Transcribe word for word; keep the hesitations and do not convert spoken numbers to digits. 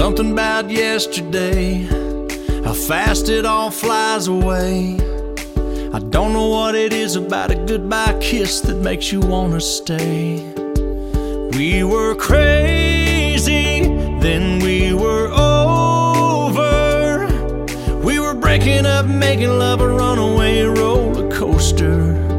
Something about yesterday, how fast it all flies away. I don't know what it is about a goodbye kiss that makes you wanna stay. We were crazy, then we were over. We were breaking up, making love a runaway roller coaster.